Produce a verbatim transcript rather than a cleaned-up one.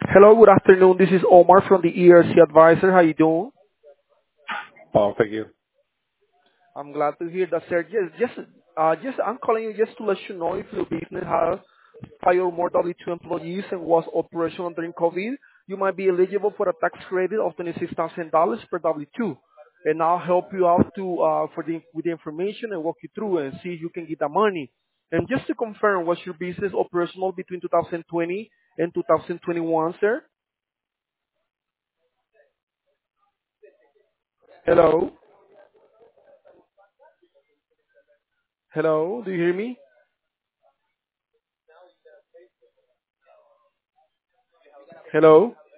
Hello, good afternoon. This is Omar from the E R C Advisor. How you doing? Oh, thank you. I'm glad to hear that, sir. Yes, just, uh, just I'm calling you just to let you know if your business has five or more W two employees and was operational during COVID, you might be eligible for a tax credit of twenty-six thousand dollars per W two. And I'll help you out to uh, for the with the information and walk you through and see if you can get the money. And just to confirm, was your business operational between two thousand twenty and two thousand twenty-one, sir? Hello, hello, do you hear me? Hello.